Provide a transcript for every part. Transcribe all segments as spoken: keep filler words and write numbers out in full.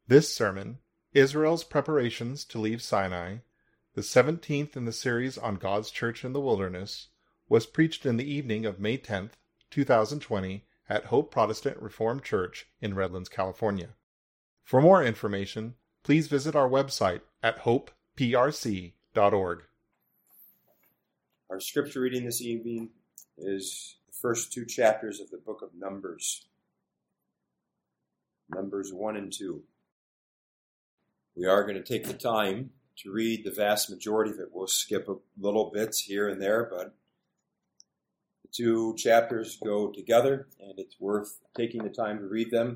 This sermon, Israel's Preparations to Leave Sinai, the seventeenth in the series on God's Church in the Wilderness, was preached in the evening of May tenth, two thousand twenty, at Hope Protestant Reformed Church in Redlands, California. For more information, please visit our website at hope p r c dot org. Our scripture reading this evening is the first two chapters of the book of Numbers. Numbers one and two. We are going to take the time to read the vast majority of it. We'll skip a little bits here and there, but the two chapters go together, and it's worth taking the time to read them.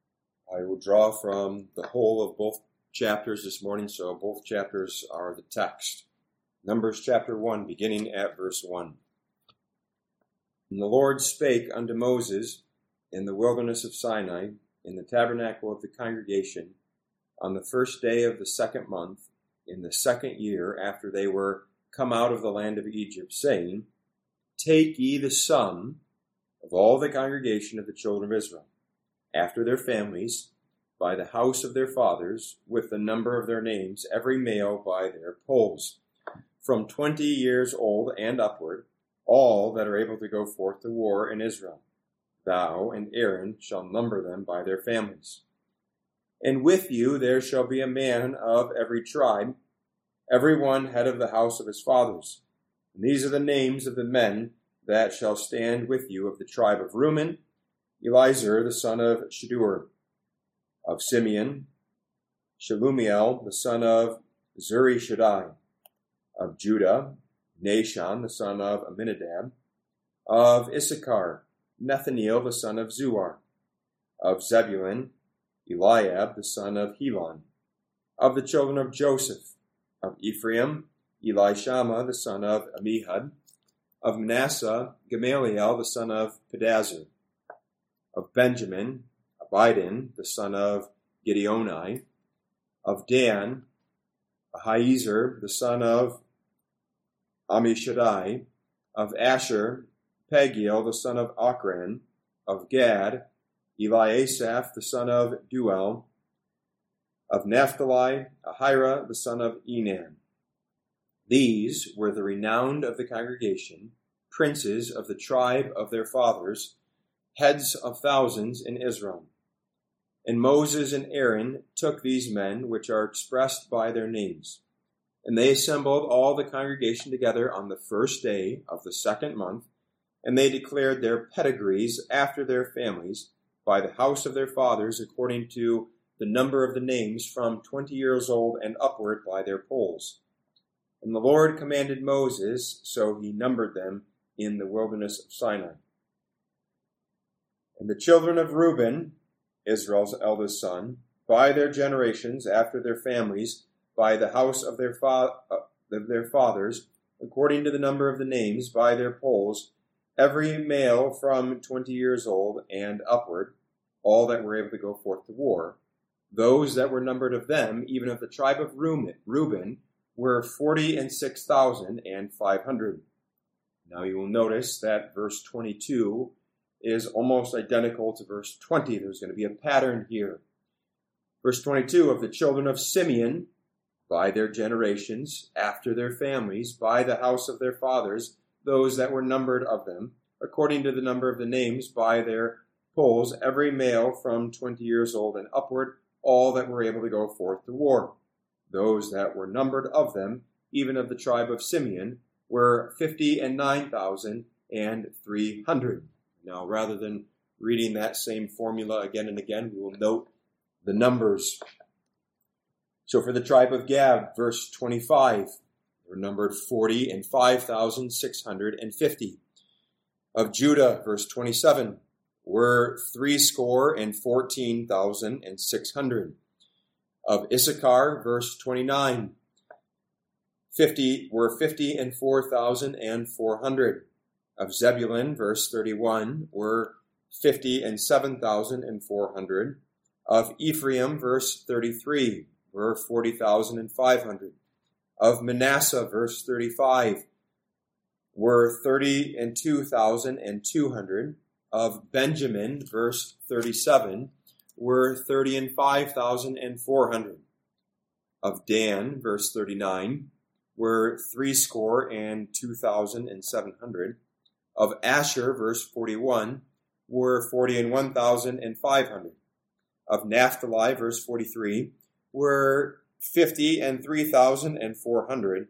I will draw from the whole of both chapters this morning, so both chapters are the text. Numbers chapter one, beginning at verse one. And the Lord spake unto Moses in the wilderness of Sinai, in the tabernacle of the congregation, on the first day of the second month, in the second year after they were come out of the land of Egypt, saying, Take ye the sum of all the congregation of the children of Israel, after their families, by the house of their fathers, with the number of their names, every male by their polls, from twenty years old and upward, all that are able to go forth to war in Israel. Thou and Aaron shall number them by their families. And with you there shall be a man of every tribe, every one head of the house of his fathers. And these are the names of the men that shall stand with you of the tribe of Reuben, Elizur the son of Shedeur; of Simeon, Shelumiel the son of Zurishaddai; of Judah, Nahshon the son of Amminadab; of Issachar, Nethaneel the son of Zuar; of Zebulun, Eliab the son of Helon; of the children of Joseph; of Ephraim, Elishama the son of Ammihud; of Manasseh, Gamaliel the son of Pedazur; of Benjamin, Abidin the son of Gideoni; of Dan, Ahiezer the son of Ammishaddai; of Asher, Pagiel the son of Ochran; of Gad, Eliasaph the son of Duel; of Naphtali, Ahira the son of Enan. These were the renowned of the congregation, princes of the tribe of their fathers, heads of thousands in Israel. And Moses and Aaron took these men, which are expressed by their names, and they assembled all the congregation together on the first day of the second month, and they declared their pedigrees after their families, by the house of their fathers, according to the number of the names, from twenty years old and upward by their polls. And the Lord commanded Moses, so he numbered them in the wilderness of Sinai. And the children of Reuben, Israel's eldest son, by their generations, after their families, by the house of their, fa- of their fathers, according to the number of the names, by their polls, every male from twenty years old and upward, all that were able to go forth to war, those that were numbered of them, even of the tribe of Reuben, were forty and six thousand and five hundred. Now you will notice that verse twenty-two is almost identical to verse twenty. There's going to be a pattern here. Verse twenty-two, of the children of Simeon, by their generations, after their families, by the house of their fathers, those that were numbered of them, according to the number of the names, by their polls, every male from twenty years old and upward, all that were able to go forth to war. Those that were numbered of them, even of the tribe of Simeon, were fifty and nine thousand and three hundred. Now, rather than reading that same formula again and again, we will note the numbers. So for the tribe of Gad, verse twenty-five, they were numbered forty and five thousand six hundred and fifty. Of Judah, verse twenty-seven, were threescore and fourteen thousand and six hundred. Of Issachar, verse twenty-nine, fifty were fifty and four thousand and four hundred. Of Zebulun, verse thirty-one, were fifty and seven thousand and four hundred. Of Ephraim, verse thirty-three, were forty thousand and five hundred. Of Manasseh, verse thirty-five, were thirty and two thousand and two hundred. Of Benjamin, verse thirty-seven, were thirty and five thousand and four hundred. Of Dan, verse thirty-nine, were threescore and two thousand and seven hundred. Of Asher, verse forty-one, were forty and one thousand and five hundred. Of Naphtali, verse forty-three, were fifty and three thousand and four hundred.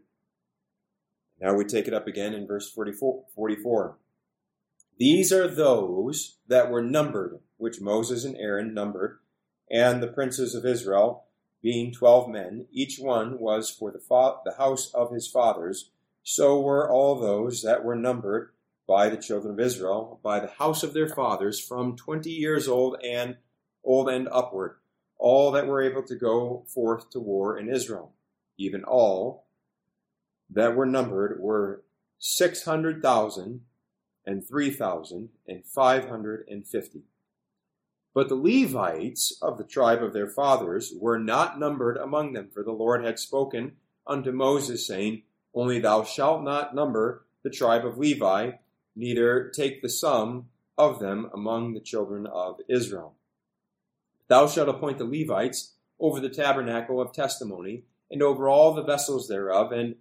Now we take it up again in verse forty-four. These are those that were numbered, which Moses and Aaron numbered, and the princes of Israel, being twelve men, each one was for the, fa- the house of his fathers. So were all those that were numbered by the children of Israel, by the house of their fathers, from twenty years old and old and upward, all that were able to go forth to war in Israel. Even all that were numbered were six hundred thousand and three thousand and five hundred and fifty. But the Levites of the tribe of their fathers were not numbered among them, for the Lord had spoken unto Moses, saying, Only thou shalt not number the tribe of Levi, neither take the sum of them among the children of Israel. Thou shalt appoint the Levites over the tabernacle of testimony, and over all the vessels thereof, and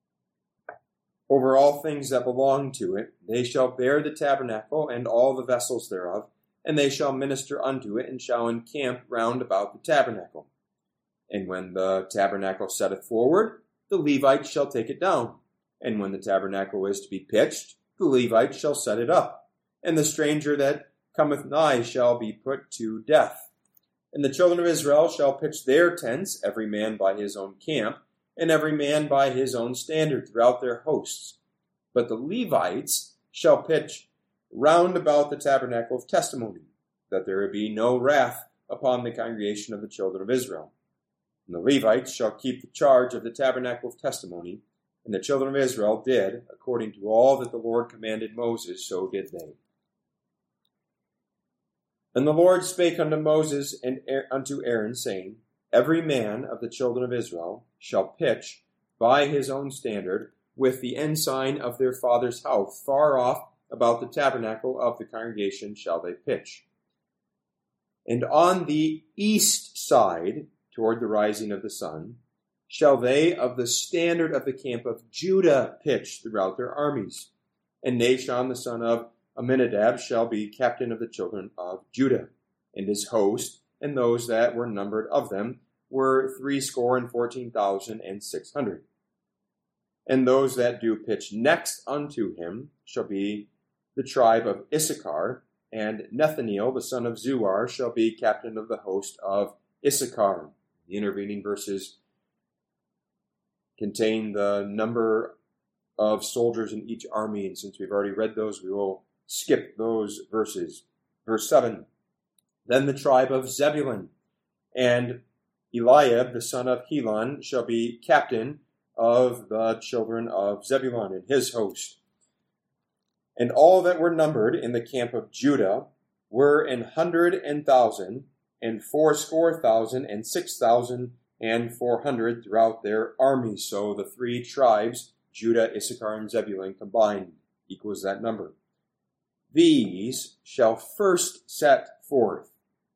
over all things that belong to it. They shall bear the tabernacle and all the vessels thereof, and they shall minister unto it, and shall encamp round about the tabernacle. And when the tabernacle setteth forward, the Levites shall take it down. And when the tabernacle is to be pitched, the Levites shall set it up. And the stranger that cometh nigh shall be put to death. And the children of Israel shall pitch their tents, every man by his own camp, and every man by his own standard throughout their hosts. But the Levites shall pitch round about the tabernacle of testimony, that there be no wrath upon the congregation of the children of Israel. And the Levites shall keep the charge of the tabernacle of testimony, and the children of Israel did, according to all that the Lord commanded Moses, so did they. And the Lord spake unto Moses and unto Aaron, saying, Every man of the children of Israel shall pitch by his own standard with the ensign of their father's house, far off about the tabernacle of the congregation shall they pitch. And on the east side, toward the rising of the sun, shall they of the standard of the camp of Judah pitch throughout their armies. And Nashon the son of Amminadab shall be captain of the children of Judah. And his host, and those that were numbered of them, were threescore and fourteen thousand and six hundred. And those that do pitch next unto him shall be the tribe of Issachar, and Nethaneel the son of Zuar shall be captain of the host of Issachar. The intervening verses contain the number of soldiers in each army, and since we've already read those, we will skip those verses. Verse seven, Then the tribe of Zebulun, and Eliab the son of Helon shall be captain of the children of Zebulun and his host. And all that were numbered in the camp of Judah were an hundred and thousand, and fourscore thousand, and six thousand, and four hundred throughout their armies. So the three tribes, Judah, Issachar, and Zebulun combined, equals that number. These shall first set forth.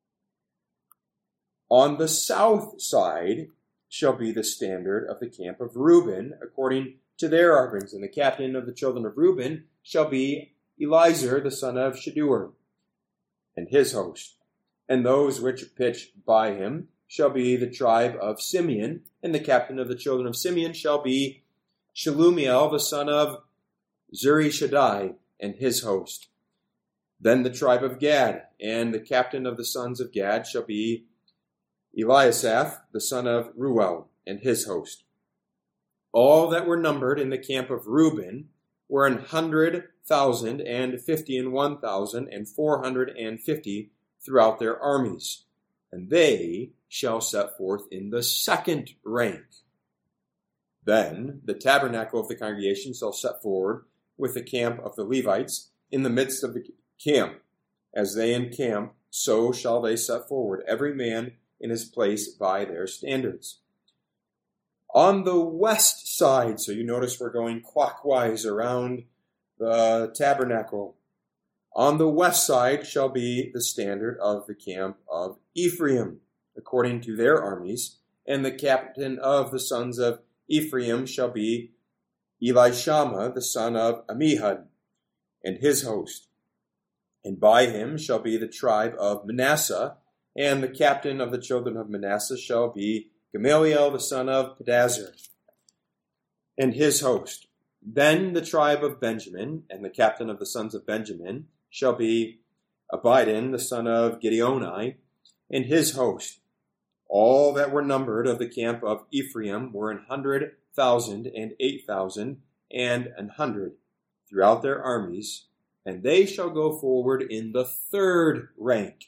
On the south side shall be the standard of the camp of Reuben, according to their offerings. And the captain of the children of Reuben shall be Elizur the son of Shedeur, and his host. And those which pitch by him shall be the tribe of Simeon, and the captain of the children of Simeon shall be Shelumiel the son of Zurishaddai, and his host. Then the tribe of Gad, and the captain of the sons of Gad shall be Eliasaph the son of Reuel, and his host. All that were numbered in the camp of Reuben were an hundred thousand and fifty and one thousand and four hundred and fifty throughout their armies, and they shall set forth in the second rank. Then the tabernacle of the congregation shall set forward with the camp of the Levites in the midst of the camp. As they encamp, so shall they set forward, every man in his place by their standards. On the west side, so you notice we're going clockwise around the tabernacle. On the west side shall be the standard of the camp of Ephraim, according to their armies, and the captain of the sons of Ephraim shall be Elishama, the son of Ammihud, and his host. And by him shall be the tribe of Manasseh, and the captain of the children of Manasseh shall be Gamaliel, the son of Pedazur, and his host. Then the tribe of Benjamin, and the captain of the sons of Benjamin, shall be Abidan, the son of Gideoni, and his host. All that were numbered of the camp of Ephraim were an hundred thousand and eight thousand and an hundred throughout their armies, and they shall go forward in the third rank.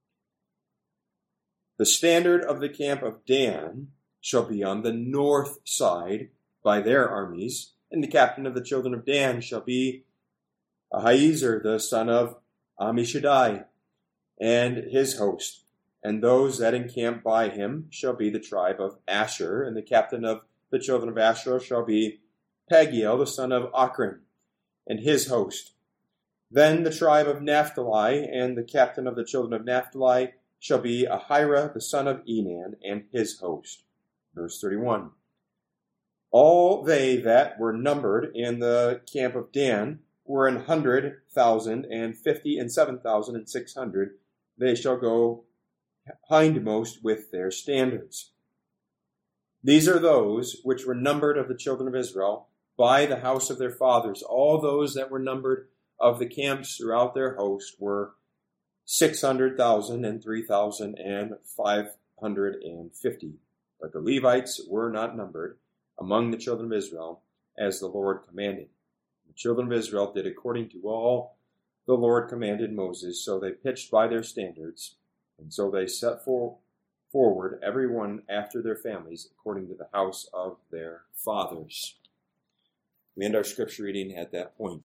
The standard of the camp of Dan shall be on the north side by their armies, and the captain of the children of Dan shall be Ahiezer, the son of Ammishaddai, and his host. And those that encamp by him shall be the tribe of Asher, and the captain of the children of Asher shall be Pagiel, the son of Ochran, and his host. Then the tribe of Naphtali, and the captain of the children of Naphtali shall be Ahira, the son of Enan, and his host. Verse thirty-one. All they that were numbered in the camp of Dan were an hundred thousand and fifty and seven thousand and six hundred. They shall go hindmost with their standards. These are those which were numbered of the children of Israel by the house of their fathers. All those that were numbered of the camps throughout their host were six hundred thousand and three thousand and five hundred and fifty. But the Levites were not numbered among the children of Israel, as the Lord commanded. The children of Israel did according to all the Lord commanded Moses, so they pitched by their standards, and so they set for, forward every one after their families, according to the house of their fathers. We end our scripture reading at that point.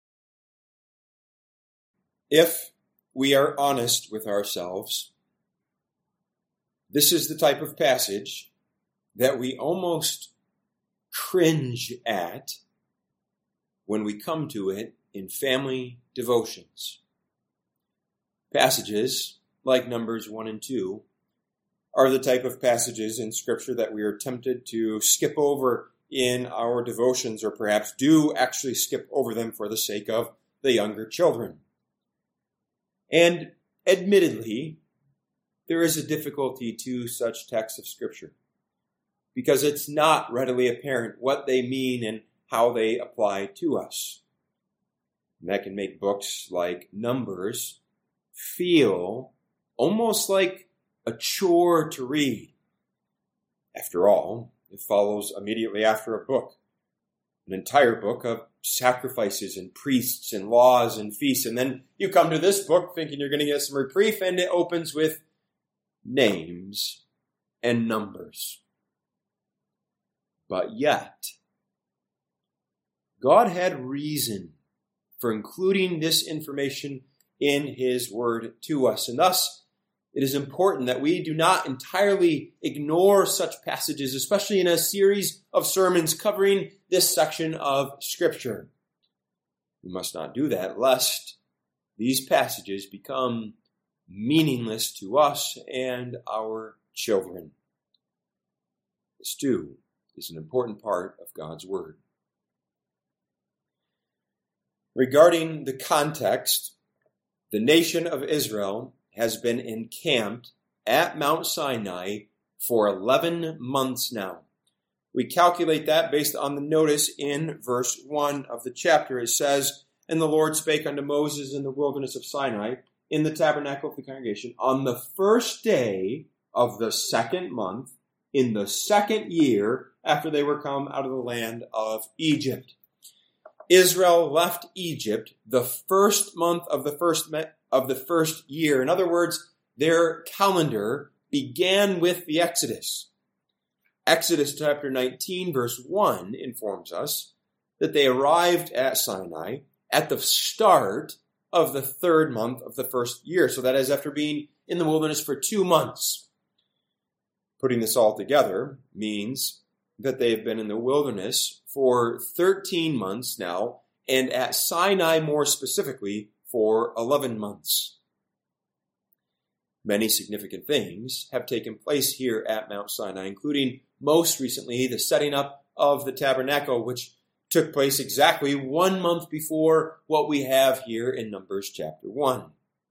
If we are honest with ourselves, this is the type of passage that we almost cringe at when we come to it in family devotions. Passages like Numbers one and two are the type of passages in Scripture that we are tempted to skip over in our devotions, or perhaps do actually skip over them for the sake of the younger children. And admittedly, there is a difficulty to such texts of Scripture, because it's not readily apparent what they mean and how they apply to us. And that can make books like Numbers feel almost like a chore to read. After all, it follows immediately after a book, an entire book of sacrifices and priests and laws and feasts. And then you come to this book thinking you're going to get some reprieve, and it opens with names and numbers. But yet, God had reason for including this information in His Word to us. And thus, it is important that we do not entirely ignore such passages, especially in a series of sermons covering this section of Scripture. We must not do that, lest these passages become meaningless to us and our children. This, too, is an important part of God's Word. Regarding the context, the nation of Israel has been encamped at Mount Sinai for eleven months now. We calculate that based on the notice in verse one of the chapter. It says, "And the Lord spake unto Moses in the wilderness of Sinai, in the tabernacle of the congregation, on the first day of the second month, in the second year after they were come out of the land of Egypt." Israel left Egypt the first month of the first me- of the first year. In other words, their calendar began with the Exodus. Exodus chapter nineteen, verse one informs us that they arrived at Sinai at the start of the third month of the first year. So that is after being in the wilderness for two months. Putting this all together means that they've been in the wilderness for thirteen months now, and at Sinai more specifically, for eleven months. Many significant things have taken place here at Mount Sinai, including most recently the setting up of the tabernacle, which took place exactly one month before what we have here in Numbers chapter one.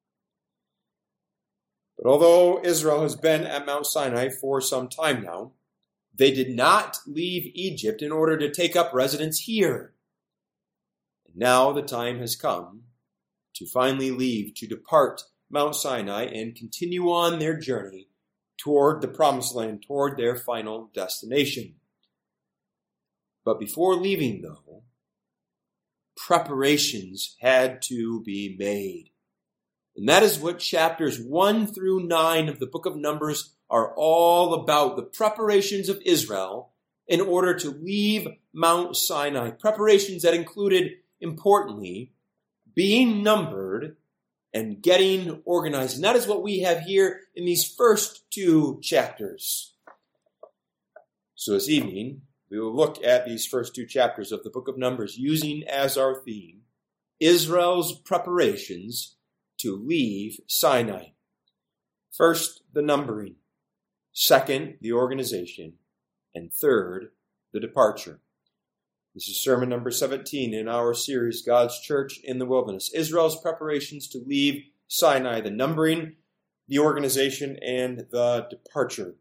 But although Israel has been at Mount Sinai for some time now, they did not leave Egypt in order to take up residence here. And now the time has come to finally leave, to depart Mount Sinai and continue on their journey toward the promised land, toward their final destination. But before leaving, though, preparations had to be made. And that is what chapters one through nine of the book of Numbers are all about, the preparations of Israel in order to leave Mount Sinai. Preparations that included, importantly, being numbered and getting organized. And that is what we have here in these first two chapters. So this evening, we will look at these first two chapters of the book of Numbers using as our theme Israel's preparations to leave Sinai. First, the numbering. Second, the organization. And third, the departure. This is sermon number seventeen in our series, God's Church in the Wilderness. Israel's preparations to leave Sinai, the numbering, the organization, and the departure.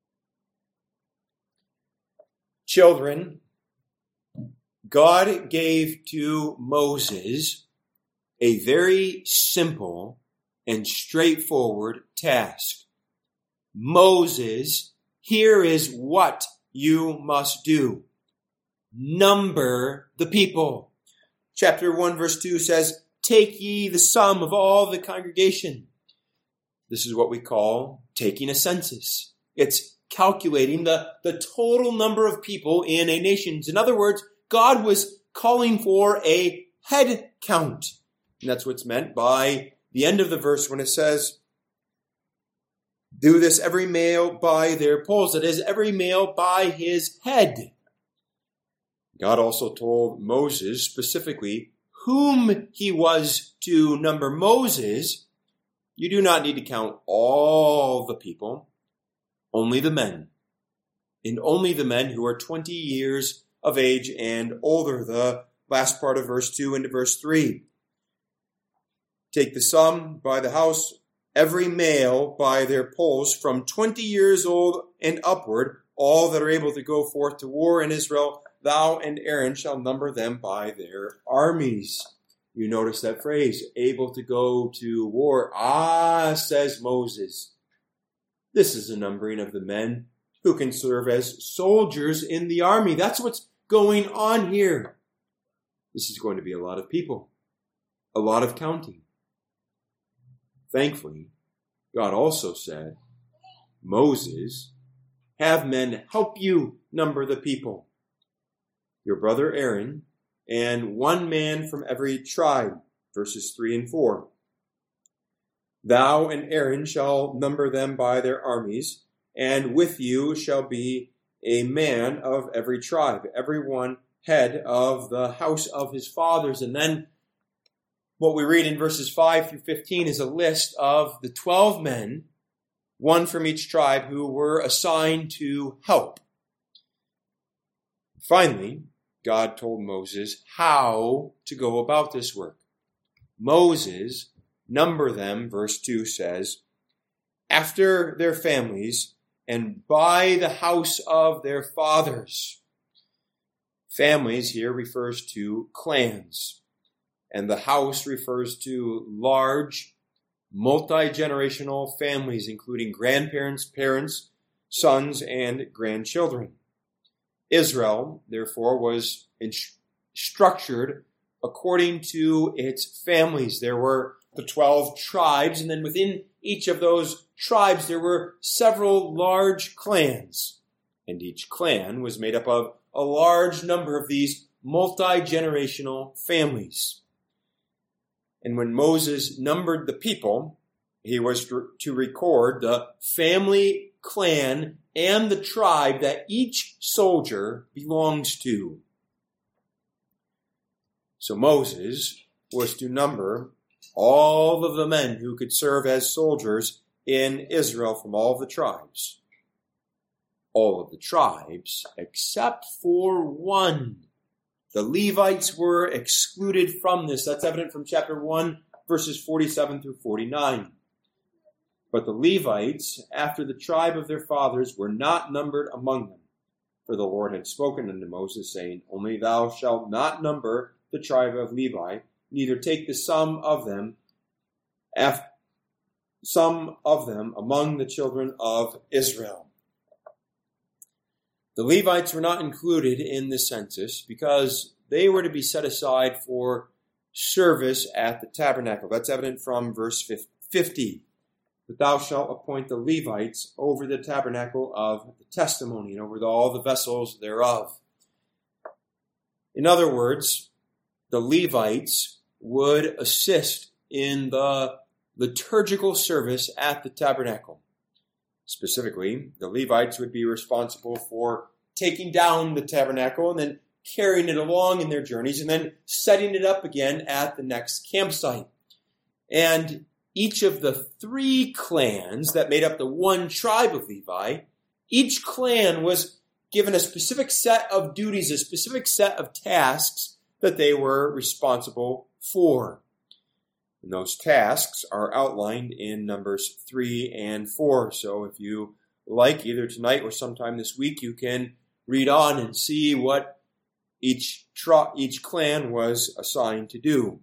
Children, God gave to Moses a very simple and straightforward task. Moses, here is what you must do. Number the people. Chapter one verse two says, take ye the sum of all the congregation. This is what we call taking a census. It's calculating the, the total number of people in a nation. In other words, God was calling for a head count. And that's what's meant by the end of the verse when it says, do this every male by their polls. That is, every male by his head. God also told Moses specifically whom he was to number. Moses, you do not need to count all the people, only the men, and only the men who are twenty years of age and older. The last part of verse two into verse three. Take the sum by the house, every male by their polls, from twenty years old and upward, all that are able to go forth to war in Israel. Thou and Aaron shall number them by their armies. You notice that phrase, able to go to war. Ah, says Moses. This is a numbering of the men who can serve as soldiers in the army. That's what's going on here. This is going to be a lot of people. A lot of counting. Thankfully, God also said, Moses, have men help you number the people. Your brother Aaron, and one man from every tribe, verses three and four. Thou and Aaron shall number them by their armies, and with you shall be a man of every tribe, every one head of the house of his fathers. And then what we read in verses five through fifteen is a list of the twelve men, one from each tribe, who were assigned to help. Finally, God told Moses how to go about this work. Moses, number them, verse two says, after their families and by the house of their fathers. Families here refers to clans, and the house refers to large, multi-generational families, including grandparents, parents, sons, and grandchildren. Israel, therefore, was in- structured according to its families. There were the twelve tribes, and then within each of those tribes there were several large clans. And each clan was made up of a large number of these multi-generational families. And when Moses numbered the people, he was to record the family, clan, and the tribe that each soldier belongs to. So Moses was to number all of the men who could serve as soldiers in Israel from all of the tribes. All of the tribes except for one. The Levites were excluded from this. That's evident from chapter one, verses forty-seven through forty-nine. But the Levites, after the tribe of their fathers, were not numbered among them. For the Lord had spoken unto Moses, saying, Only thou shalt not number the tribe of Levi, neither take the sum of them, af- some of them among the children of Israel. The Levites were not included in the census because they were to be set aside for service at the tabernacle. That's evident from verse fifty. But thou shalt appoint the Levites over the tabernacle of the testimony and over the, all the vessels thereof. In other words, the Levites would assist in the liturgical service at the tabernacle. Specifically, the Levites would be responsible for taking down the tabernacle and then carrying it along in their journeys and then setting it up again at the next campsite. And each of the three clans that made up the one tribe of Levi, each clan was given a specific set of duties, a specific set of tasks that they were responsible for. And those tasks are outlined in Numbers three and four. So if you like, either tonight or sometime this week, you can read on and see what each, tri- each clan was assigned to do.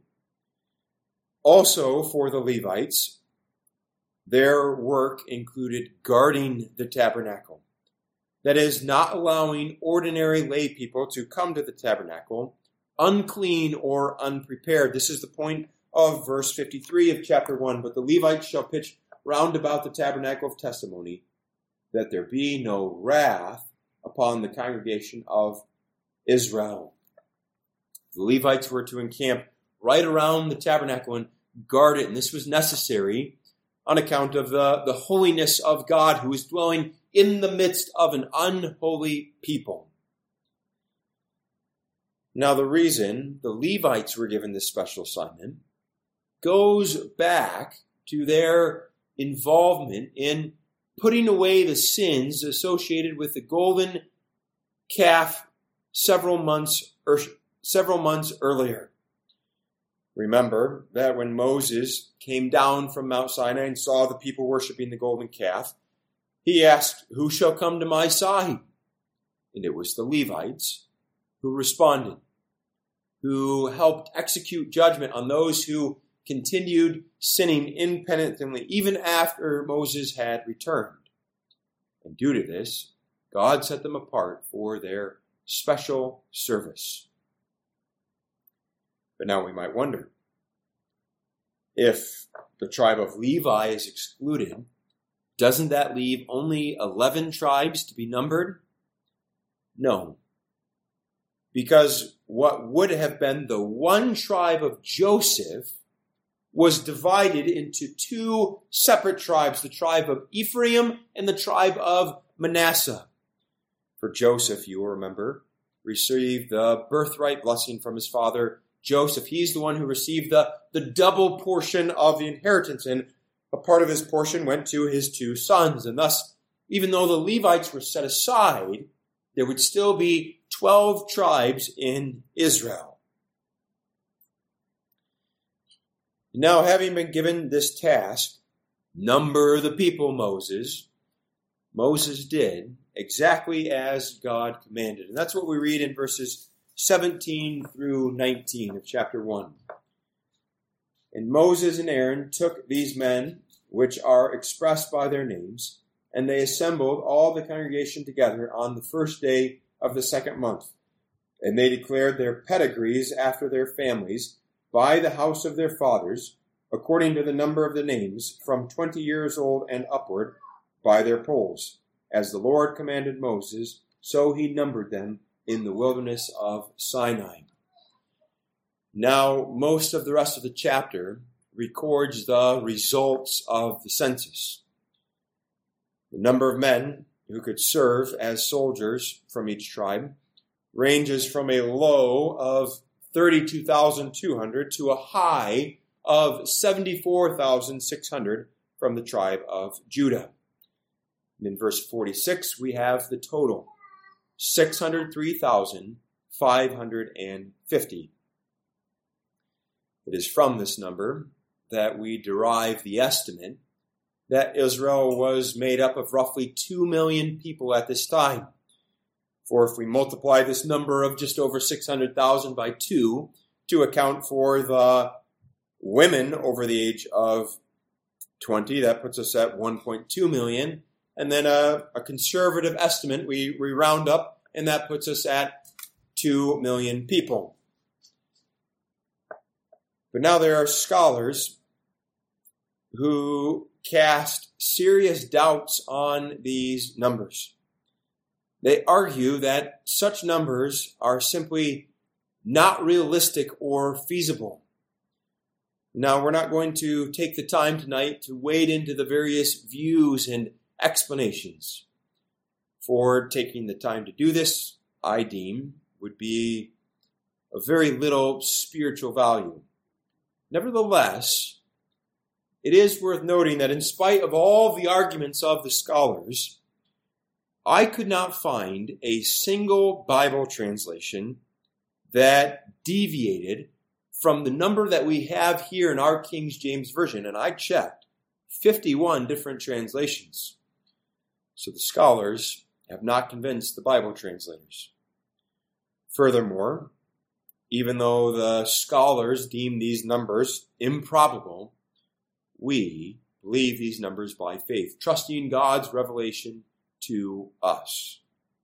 Also, for the Levites, their work included guarding the tabernacle. That is, not allowing ordinary lay people to come to the tabernacle unclean or unprepared. This is the point of verse fifty-three of chapter one. But the Levites shall pitch round about the tabernacle of testimony, that there be no wrath upon the congregation of Israel. The Levites were to encamp right around the tabernacle and guard it. And this was necessary on account of the, the holiness of God, who was dwelling in the midst of an unholy people. Now, the reason the Levites were given this special assignment goes back to their involvement in putting away the sins associated with the golden calf several months, er, several months earlier. Remember that when Moses came down from Mount Sinai and saw the people worshiping the golden calf, he asked, "Who shall come to my side?" And it was the Levites who responded, who helped execute judgment on those who continued sinning impenitently even after Moses had returned. And due to this, God set them apart for their special service. But now we might wonder, if the tribe of Levi is excluded, doesn't that leave only eleven tribes to be numbered? No. Because what would have been the one tribe of Joseph was divided into two separate tribes, the tribe of Ephraim and the tribe of Manasseh. For Joseph, you will remember, received the birthright blessing from his father Joseph. He's the one who received the, the double portion of the inheritance, and a part of his portion went to his two sons. And thus, even though the Levites were set aside, there would still be twelve tribes in Israel. Now, having been given this task, number the people, Moses, Moses did exactly as God commanded. And that's what we read in verses seventeen through nineteen of chapter one. And Moses and Aaron took these men, which are expressed by their names, and they assembled all the congregation together on the first day of the second month. And they declared their pedigrees after their families by the house of their fathers, according to the number of the names, from twenty years old and upward, by their polls. As the Lord commanded Moses, so he numbered them in the wilderness of Sinai. Now, most of the rest of the chapter records the results of the census. The number of men who could serve as soldiers from each tribe ranges from a low of thirty-two thousand two hundred to a high of seventy-four thousand six hundred from the tribe of Judah. And in verse forty-six, we have the total, six hundred three thousand five hundred fifty. It is from this number that we derive the estimate that Israel was made up of roughly two million people at this time. For if we multiply this number of just over six hundred thousand by two to account for the women over the age of twenty, that puts us at one point two million. And then a, a conservative estimate, we, we round up, and that puts us at two million people. But now there are scholars who cast serious doubts on these numbers. They argue that such numbers are simply not realistic or feasible. Now, we're not going to take the time tonight to wade into the various views and explanations. For taking the time to do this, I deem, would be of very little spiritual value. Nevertheless, it is worth noting that in spite of all the arguments of the scholars, I could not find a single Bible translation that deviated from the number that we have here in our King James Version, and I checked fifty-one different translations. So the scholars have not convinced the Bible translators. Furthermore, even though the scholars deem these numbers improbable, we believe these numbers by faith, trusting God's revelation to us.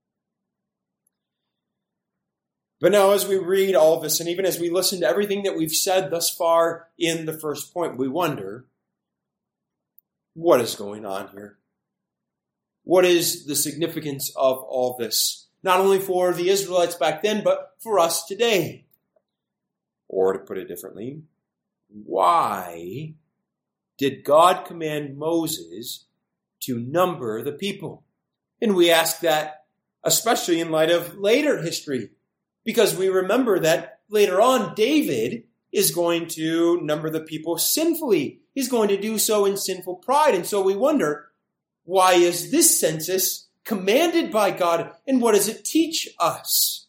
But now as we read all of this, and even as we listen to everything that we've said thus far in the first point, we wonder, what is going on here? What is the significance of all this? Not only for the Israelites back then, but for us today. Or to put it differently, why did God command Moses to number the people? And we ask that especially in light of later history, because we remember that later on David is going to number the people sinfully. He's going to do so in sinful pride. And so we wonder, why is this census commanded by God, and what does it teach us?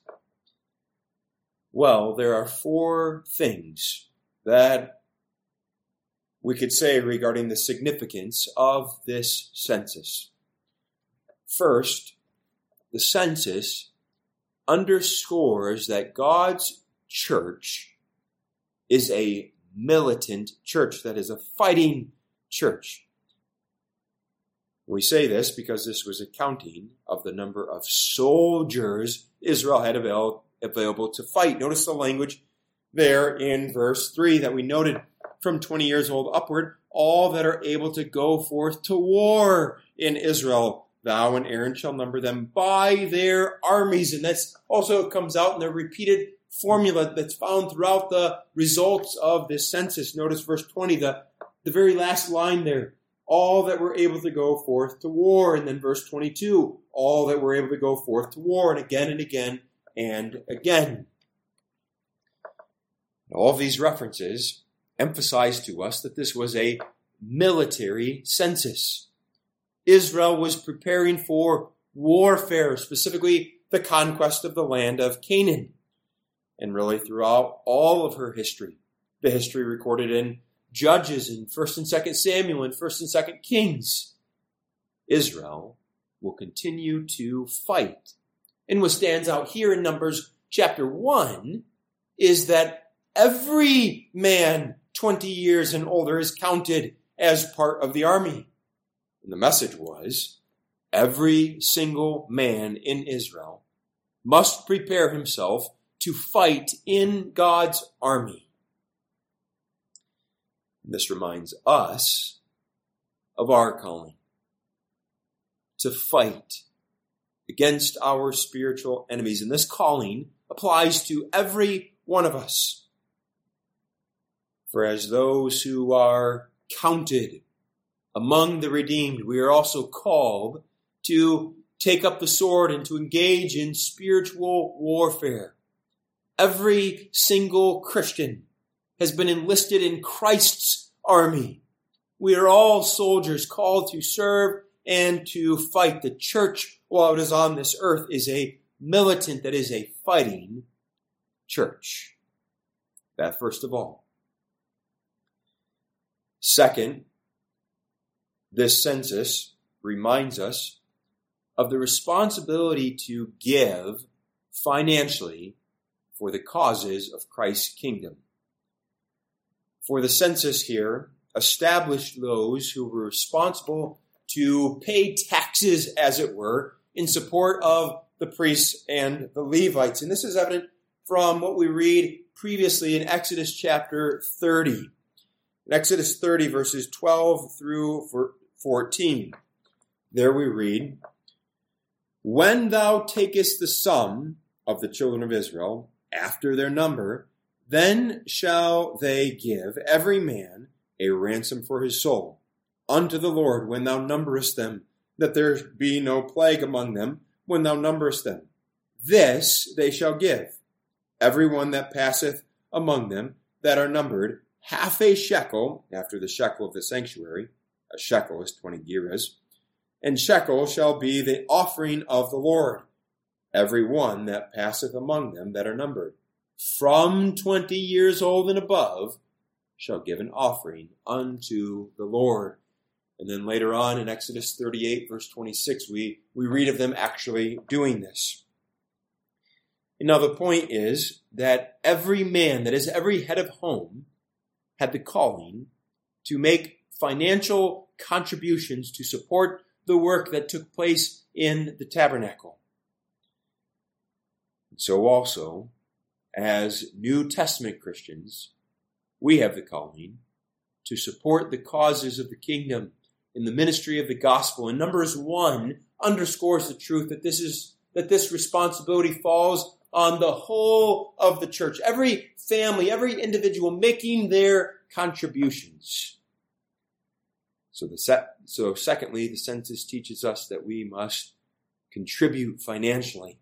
Well, there are four things that we could say regarding the significance of this census. First, the census underscores that God's church is a militant church, that is a fighting church. We say this because this was a counting of the number of soldiers Israel had avail- available to fight. Notice the language there in verse three that we noted, from twenty years old upward, all that are able to go forth to war in Israel. Thou and Aaron shall number them by their armies. And that's also comes out in the repeated formula that's found throughout the results of this census. Notice verse twenty, the, the very last line there. All that were able to go forth to war. And then verse twenty-two, all that were able to go forth to war. And again and again and again. All of these references emphasize to us that this was a military census. Israel was preparing for warfare, specifically the conquest of the land of Canaan. And really throughout all of her history, the history recorded in Judges in First and Second Samuel and First and Second Kings, Israel will continue to fight. And what stands out here in Numbers chapter one is that every man twenty years and older is counted as part of the army. And the message was, every single man in Israel must prepare himself to fight in God's army. This reminds us of our calling, to fight against our spiritual enemies. And this calling applies to every one of us. For as those who are counted among the redeemed, we are also called to take up the sword and to engage in spiritual warfare. Every single Christian has been enlisted in Christ's army. We are all soldiers called to serve and to fight. The church, while it is on this earth, is a militant, that is a fighting church. That first of all. Second, this census reminds us of the responsibility to give financially for the causes of Christ's kingdom. For the census here established those who were responsible to pay taxes, as it were, in support of the priests and the Levites. And this is evident from what we read previously in Exodus chapter thirty. In Exodus thirty, verses twelve through fourteen, there we read, "When thou takest the sum of the children of Israel, after their number, then shall they give every man a ransom for his soul unto the Lord when thou numberest them, that there be no plague among them when thou numberest them. This they shall give, every one that passeth among them that are numbered, half a shekel, after the shekel of the sanctuary, a shekel is twenty gerahs, and shekel shall be the offering of the Lord, every one that passeth among them that are numbered, from twenty years old and above, shall give an offering unto the Lord." And then later on in Exodus thirty-eight, verse twenty-six, we, we read of them actually doing this. And now the point is that every man, that is every head of home, had the calling to make financial contributions to support the work that took place in the tabernacle. And so also, as New Testament Christians, we have the calling to support the causes of the kingdom in the ministry of the gospel. And Numbers one underscores the truth that this is that this responsibility falls on the whole of the church. Every family, every individual making their contributions. So the se- so secondly, the census teaches us that we must contribute financially.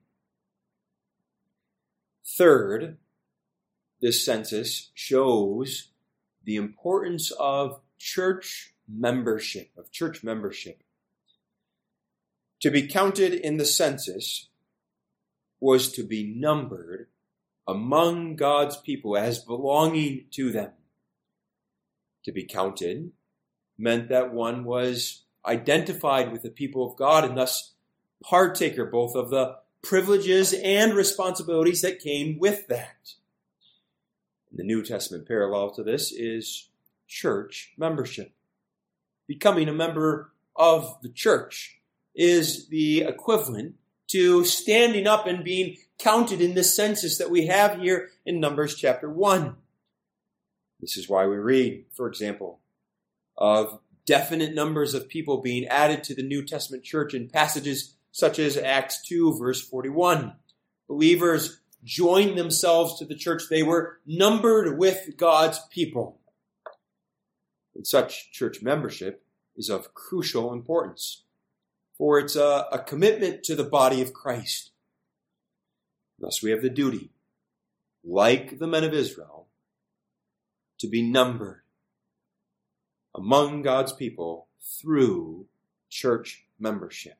Third, this census shows the importance of church membership, of church membership. To be counted in the census was to be numbered among God's people as belonging to them. To be counted meant that one was identified with the people of God and thus partaker both of the privileges and responsibilities that came with that. The New Testament parallel to this is church membership. Becoming a member of the church is the equivalent to standing up and being counted in this census that we have here in Numbers chapter one. This is why we read, for example, of definite numbers of people being added to the New Testament church in passages such as Acts two, verse forty-one. Believers joined themselves to the church. They were numbered with God's people. And such church membership is of crucial importance, for it's a, a commitment to the body of Christ. Thus we have the duty, like the men of Israel, to be numbered among God's people through church membership.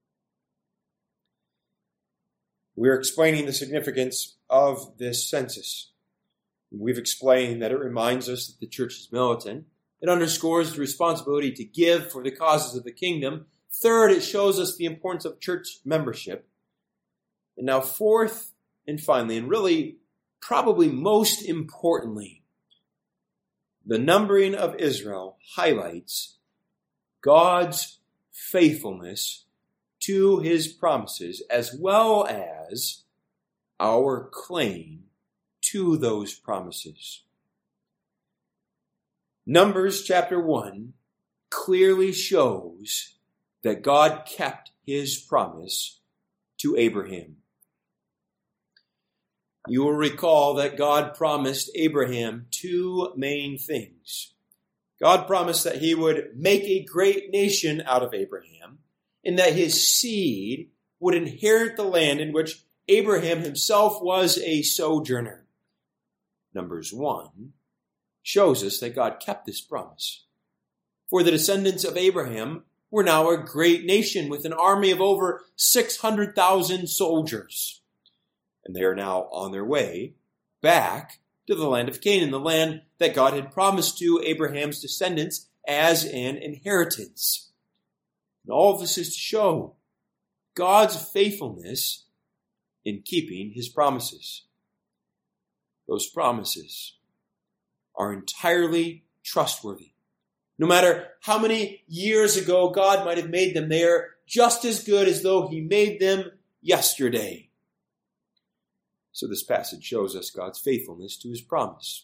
We're explaining the significance of this census. We've explained that it reminds us that the church is militant. It underscores the responsibility to give for the causes of the kingdom. Third, it shows us the importance of church membership. And now fourth and finally, and really probably most importantly, the numbering of Israel highlights God's faithfulness to his promises, as well as our claim to those promises. Numbers chapter one clearly shows that God kept his promise to Abraham. You will recall that God promised Abraham two main things. God promised that he would make a great nation out of Abraham, and that his seed would inherit the land in which Abraham himself was a sojourner. Numbers one shows us that God kept this promise. For the descendants of Abraham were now a great nation with an army of over six hundred thousand soldiers. And they are now on their way back to the land of Canaan, the land that God had promised to Abraham's descendants as an inheritance. And all of this is to show God's faithfulness in keeping his promises. Those promises are entirely trustworthy. No matter how many years ago God might have made them, they are just as good as though he made them yesterday. So this passage shows us God's faithfulness to his promise.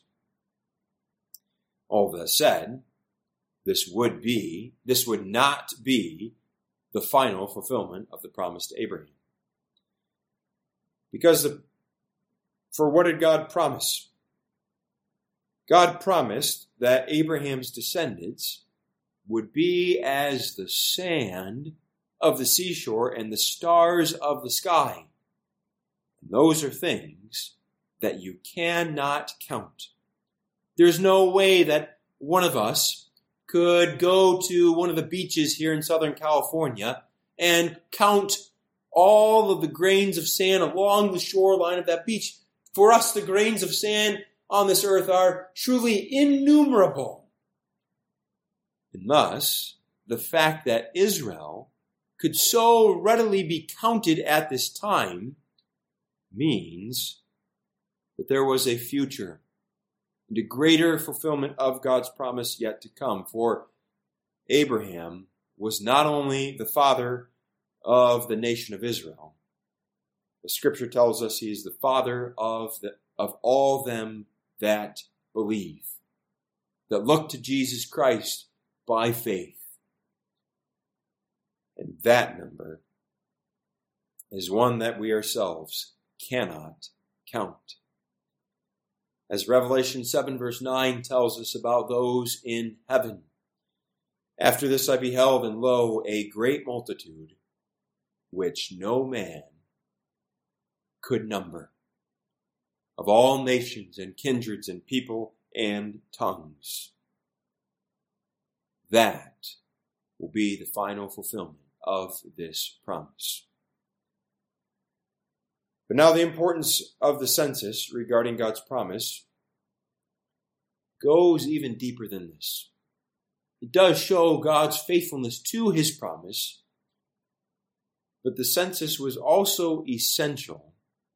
All that said, this would be, this would not be the final fulfillment of the promise to Abraham. Because the, for what did God promise? God promised that Abraham's descendants would be as the sand of the seashore and the stars of the sky. And those are things that you cannot count. There's no way that one of us could go to one of the beaches here in Southern California and count all of the grains of sand along the shoreline of that beach. For us, the grains of sand on this earth are truly innumerable. And thus, the fact that Israel could so readily be counted at this time means that there was a future and a greater fulfillment of God's promise yet to come. For Abraham was not only the father of the nation of Israel, the scripture tells us he is the father of, the, of all them that believe, that look to Jesus Christ by faith. And that number is one that we ourselves cannot count. As Revelation seven verse nine tells us about those in heaven. After this I beheld, and lo, a great multitude, which no man could number, of all nations and kindreds and people and tongues. That will be the final fulfillment of this promise. But now the importance of the census regarding God's promise goes even deeper than this. It does show God's faithfulness to his promise, but the census was also essential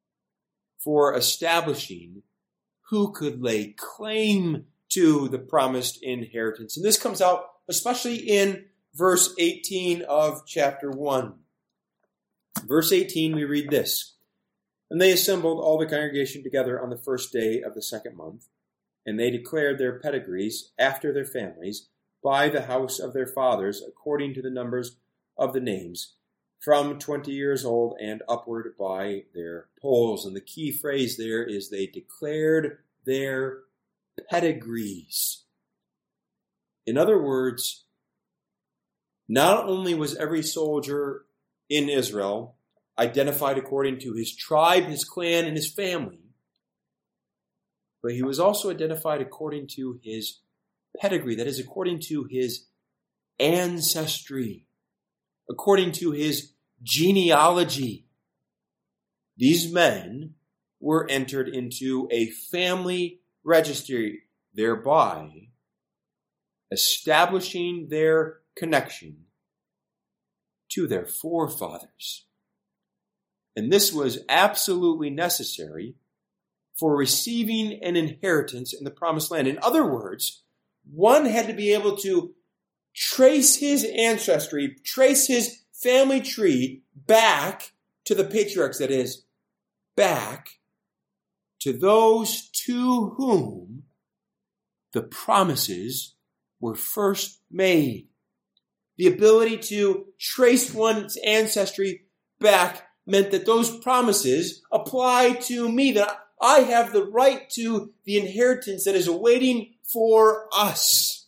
for establishing who could lay claim to the promised inheritance. And this comes out especially in verse eighteen of chapter one. Verse eighteen, we read this. And they assembled all the congregation together on the first day of the second month, and they declared their pedigrees after their families by the house of their fathers according to the numbers of the names, from twenty years old and upward by their polls. And the key phrase there is they declared their pedigrees. In other words, not only was every soldier in Israel identified according to his tribe, his clan, and his family, but he was also identified according to his pedigree, that is, according to his ancestry, according to his genealogy. These men were entered into a family registry, thereby establishing their connection to their forefathers. And this was absolutely necessary for receiving an inheritance in the promised land. In other words, one had to be able to trace his ancestry, trace his family tree back to the patriarchs, that is, back to those to whom the promises were first made. The ability to trace one's ancestry back meant that those promises apply to me, that I have the right to the inheritance that is awaiting for us.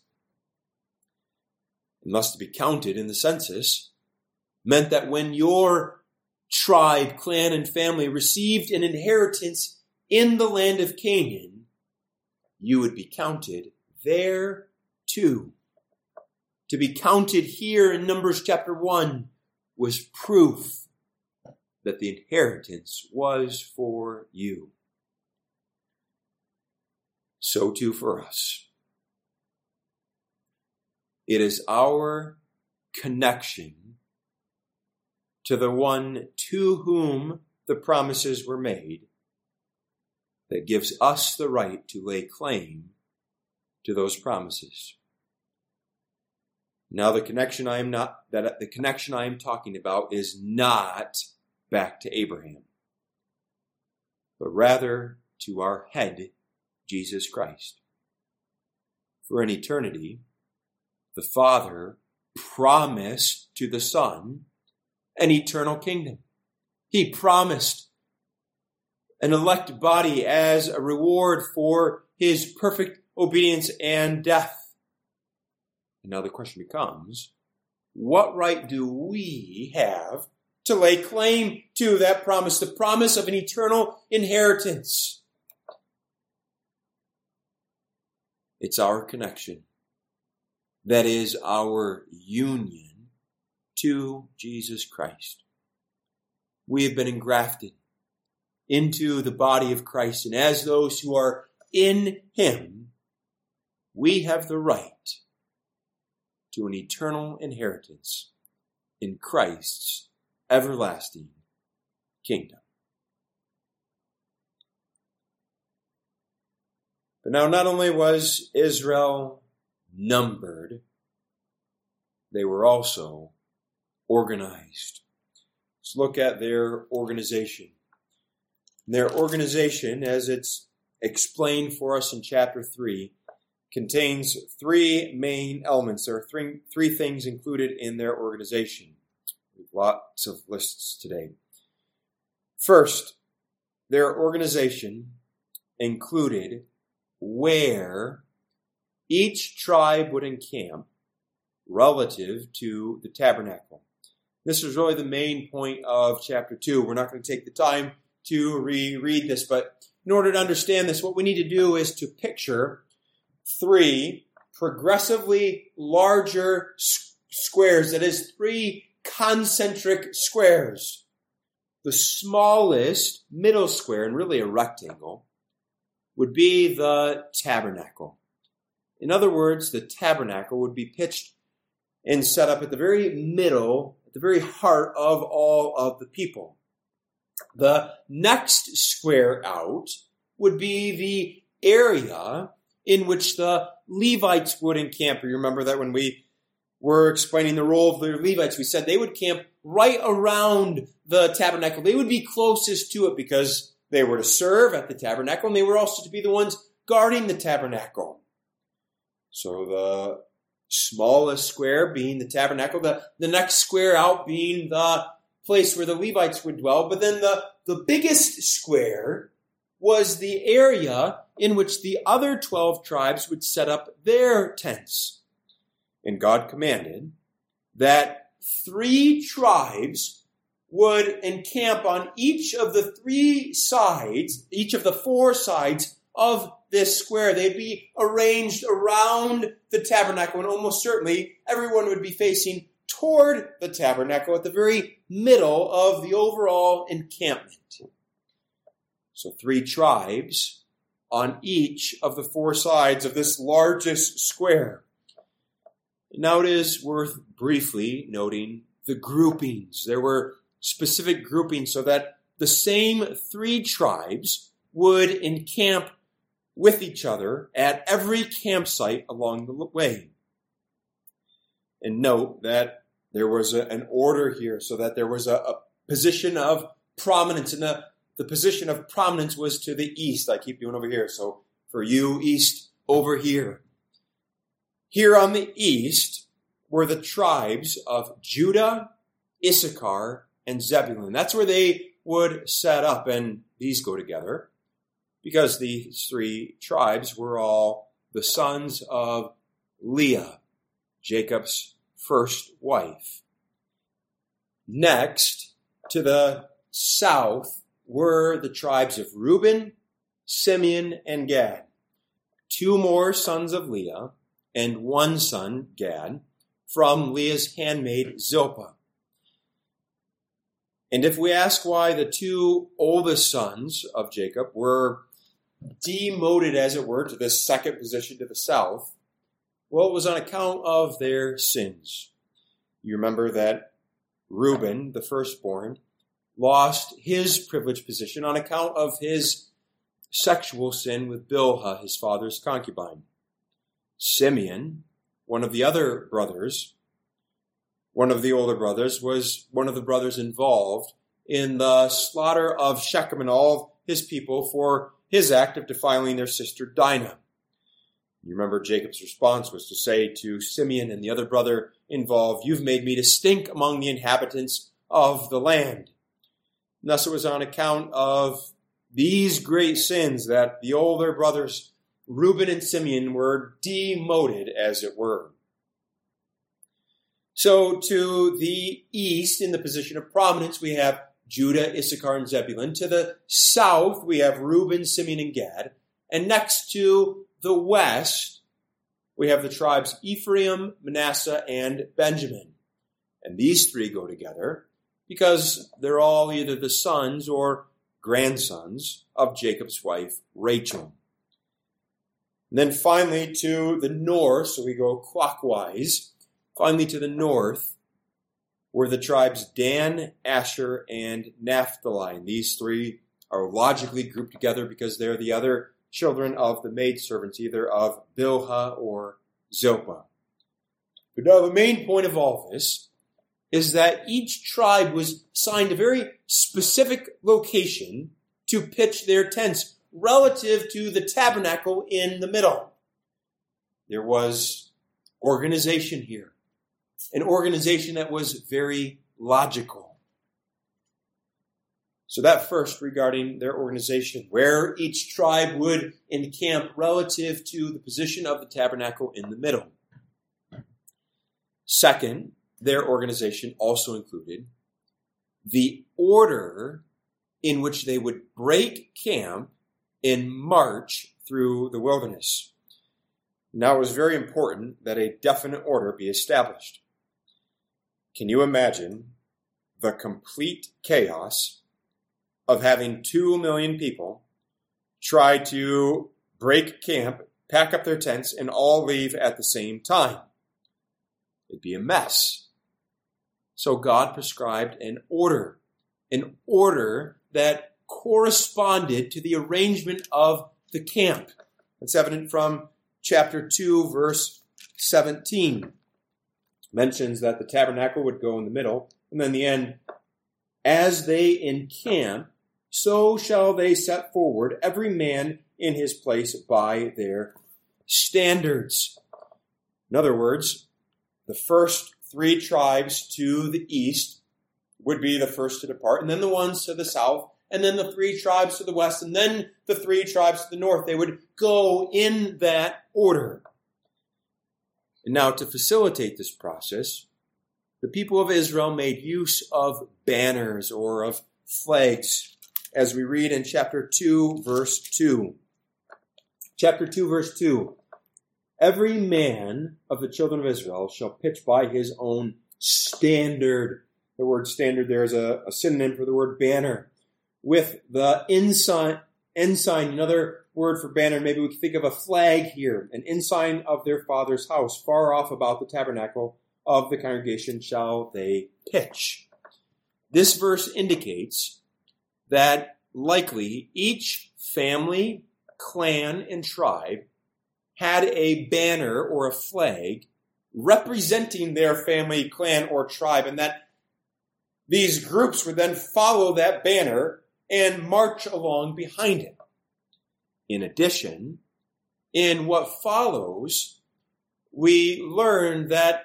It must be counted in the census meant that when your tribe, clan, and family received an inheritance in the land of Canaan, you would be counted there too. To be counted here in Numbers chapter one was proof that the inheritance was for you. So too for us. It is our connection to the one to whom the promises were made that gives us the right to lay claim to those promises. Now the connection I am not that the connection I am talking about is not back to Abraham, but rather to our head, Jesus Christ. For in eternity, the Father promised to the Son an eternal kingdom. He promised an elect body as a reward for his perfect obedience and death. And now the question becomes, what right do we have to lay claim to that promise, the promise of an eternal inheritance? It's our connection. That is our union to Jesus Christ. We have been engrafted into the body of Christ, and as those who are in him, we have the right to an eternal inheritance in Christ's everlasting kingdom. But now not only was Israel numbered, they were also organized. Let's look at their organization. Their organization, as it's explained for us in chapter three, contains three main elements. There are three, three things included in their organization. Lots of lists today. First, their organization included where each tribe would encamp relative to the tabernacle. This is really the main point of chapter two. We're not going to take the time to reread this, but in order to understand this, what we need to do is to picture three progressively larger s- squares. That is, three concentric squares. The smallest middle square, and really a rectangle, would be the tabernacle. In other words, the tabernacle would be pitched and set up at the very middle, at the very heart of all of the people. The next square out would be the area in which the Levites would encamp. You remember that when we were explaining the role of the Levites, we said they would camp right around the tabernacle. They would be closest to it because they were to serve at the tabernacle, and they were also to be the ones guarding the tabernacle. So the smallest square being the tabernacle, the, the next square out being the place where the Levites would dwell. But then the, the biggest square was the area in which the other twelve tribes would set up their tents. And God commanded that three tribes would encamp on each of the three sides, each of the four sides of this square. They'd be arranged around the tabernacle, and almost certainly everyone would be facing toward the tabernacle at the very middle of the overall encampment. So three tribes on each of the four sides of this largest square. Now it is worth briefly noting the groupings. There were specific groupings so that the same three tribes would encamp with each other at every campsite along the way. And note that there was a, an order here so that there was a, a position of prominence, and the, the position of prominence was to the east. I keep doing over here. So for you, east over here. Here on the east were the tribes of Judah, Issachar, and Zebulun. That's where they would set up, and these go together because these three tribes were all the sons of Leah, Jacob's first wife. Next, to the south, were the tribes of Reuben, Simeon, and Gad. two more sons of Leah and one son, Gad, from Leah's handmaid Zilpah. And if we ask why the two oldest sons of Jacob were demoted, as it were, to this second position to the south, well, it was on account of their sins. You remember that Reuben, the firstborn, lost his privileged position on account of his sexual sin with Bilhah, his father's concubine. Simeon, one of the other brothers, one of the older brothers, was one of the brothers involved in the slaughter of Shechem and all of his people for his act of defiling their sister Dinah. You remember Jacob's response was to say to Simeon and the other brother involved, "You've made me to stink among the inhabitants of the land." And thus it was on account of these great sins that the older brothers, Reuben and Simeon, were demoted, as it were. So to the east, in the position of prominence, we have Judah, Issachar, and Zebulun. To the south, we have Reuben, Simeon, and Gad. And next to the west, we have the tribes Ephraim, Manasseh, and Benjamin. And these three go together because they're all either the sons or grandsons of Jacob's wife, Rachel. And then finally to the north, so we go clockwise, finally to the north, were the tribes Dan, Asher, and Naphtali. And these three are logically grouped together because they're the other children of the maidservants, either of Bilhah or Zilpah. But now the main point of all this is that each tribe was assigned a very specific location to pitch their tents relative to the tabernacle in the middle. There was organization here, an organization that was very logical. So that first regarding their organization, where each tribe would encamp relative to the position of the tabernacle in the middle. Second, their organization also included the order in which they would break camp and march through the wilderness. Now, it was very important that a definite order be established. Can you imagine the complete chaos of having two million people try to break camp, pack up their tents, and all leave at the same time? It'd be a mess. So God prescribed an order, an order that corresponded to the arrangement of the camp. It's evident from chapter two, verse seventeen. It mentions that the tabernacle would go in the middle, and then the end, as they encamp, so shall they set forward every man in his place by their standards. In other words, the first three tribes to the east would be the first to depart, and then the ones to the south, and then the three tribes to the west, and then the three tribes to the north. They would go in that order. And now, to facilitate this process, the people of Israel made use of banners or of flags, as we read in chapter two, verse two. Chapter two, verse two. Every man of the children of Israel shall pitch by his own standard. The word standard there is a, a synonym for the word banner. With the ensign, ensign, another word for banner, maybe we can think of a flag here, an ensign of their father's house, far off about the tabernacle of the congregation shall they pitch. This verse indicates that likely each family, clan, and tribe had a banner or a flag representing their family, clan, or tribe, and that these groups would then follow that banner and march along behind it. In addition, in what follows, we learn that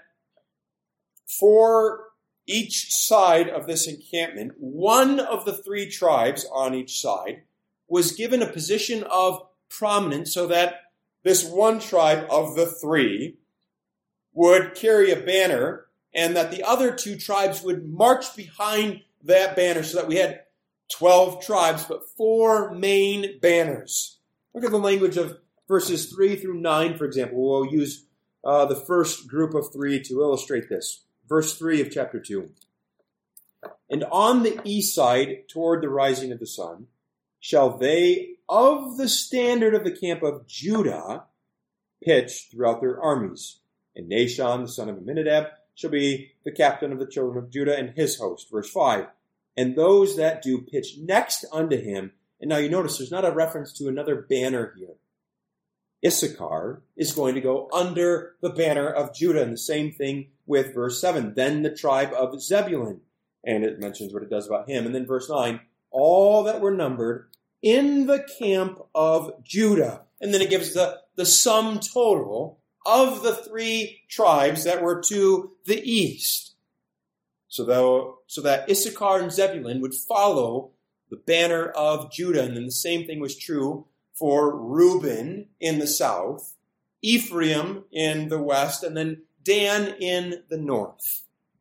for each side of this encampment, one of the three tribes on each side was given a position of prominence so that this one tribe of the three would carry a banner and that the other two tribes would march behind that banner so that we had twelve tribes, but four main banners. Look at the language of verses three through nine, for example. We'll use uh, the first group of three to illustrate this. Verse three of chapter two. And on the east side, toward the rising of the sun, shall they of the standard of the camp of Judah pitch throughout their armies. And Nahshon, the son of Amminadab, shall be the captain of the children of Judah and his host. Verse five. And those that do pitch next unto him. And now you notice there's not a reference to another banner here. Issachar is going to go under the banner of Judah. And the same thing with verse seven. Then the tribe of Zebulun. And it mentions what it does about him. And then verse nine. All that were numbered in the camp of Judah. And then it gives the, the sum total of the three tribes that were to the east. So, though, so that Issachar and Zebulun would follow the banner of Judah. And then the same thing was true for Reuben in the south, Ephraim in the west, and then Dan in the north.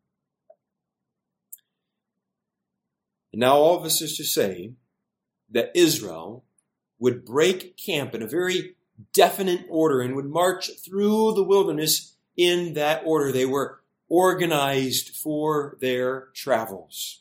And now all of this is to say that Israel would break camp in a very definite order and would march through the wilderness in that order. They were organized for their travels.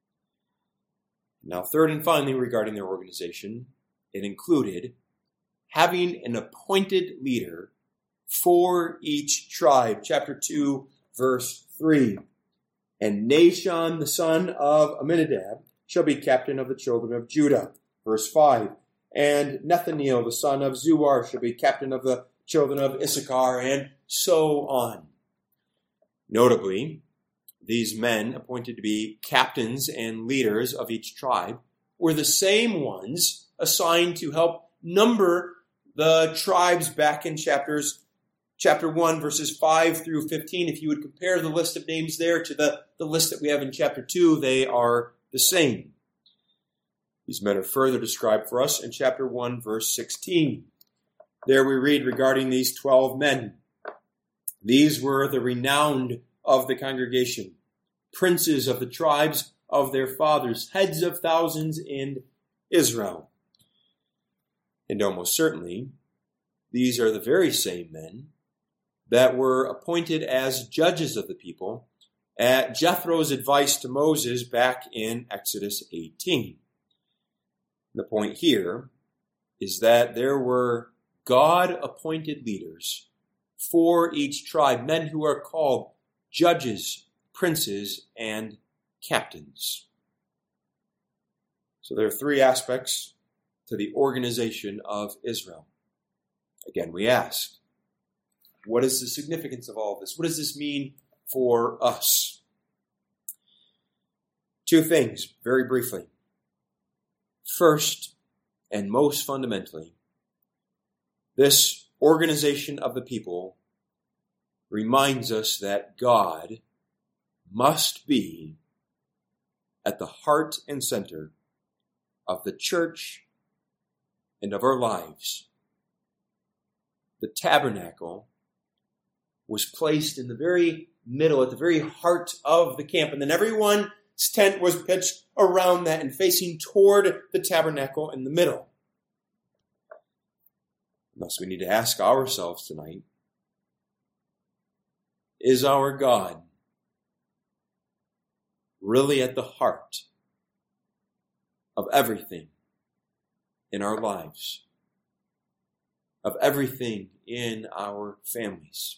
Now, third and finally, regarding their organization, it included having an appointed leader for each tribe. Chapter two, verse three. And Nahshon, the son of Amminadab, shall be captain of the children of Judah. Verse five. And Nethaneel, the son of Zuar, shall be captain of the children of Issachar, and so on. Notably, these men appointed to be captains and leaders of each tribe were the same ones assigned to help number the tribes back in chapters chapter one, verses five through fifteen. If you would compare the list of names there to the, the list that we have in chapter two, they are the same. These men are further described for us in chapter one, verse sixteen. There we read regarding these twelve men. These were the renowned of the congregation, princes of the tribes of their fathers, heads of thousands in Israel. And almost certainly, these are the very same men that were appointed as judges of the people at Jethro's advice to Moses back in Exodus eighteen. The point here is that there were God-appointed leaders for each tribe, men who are called judges, princes, and captains. So there are three aspects to the organization of Israel. Again, we ask, what is the significance of all this? What does this mean for us? Two things, very briefly. First, and most fundamentally, this organization of the people reminds us that God must be at the heart and center of the church and of our lives. The tabernacle was placed in the very middle, at the very heart of the camp, and then everyone's tent was pitched around that and facing toward the tabernacle in the middle. Thus, we need to ask ourselves tonight, is our God really at the heart of everything in our lives, of everything in our families?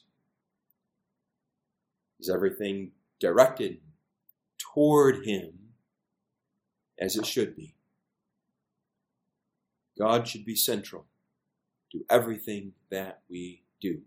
Is everything directed toward Him as it should be? God should be central to everything that we do.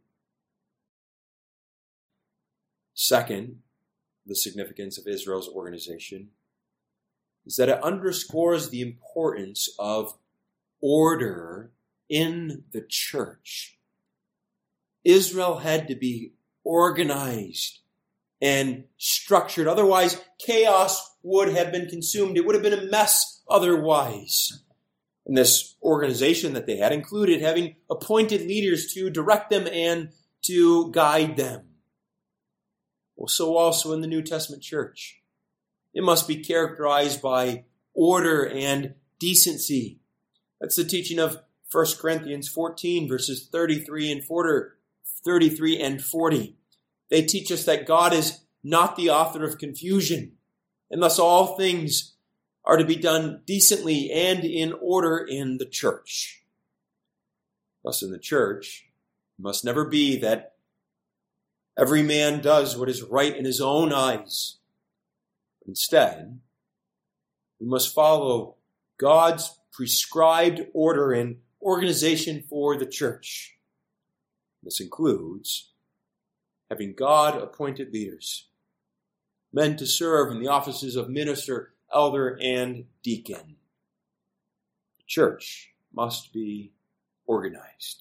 Second, the significance of Israel's organization is that it underscores the importance of order in the church. Israel had to be organized and structured. Otherwise, chaos would have been consumed. It would have been a mess otherwise. And this organization that they had included having appointed leaders to direct them and to guide them. Well, so also in the New Testament church. It must be characterized by order and decency. That's the teaching of First Corinthians fourteen, verses thirty-three and forty, thirty-three and forty. They teach us that God is not the author of confusion, and thus all things are to be done decently and in order in the church. Thus in the church, it must never be that every man does what is right in his own eyes. Instead, we must follow God's prescribed order and organization for the church. This includes having God-appointed leaders, men to serve in the offices of minister, elder, and deacon. The church must be organized.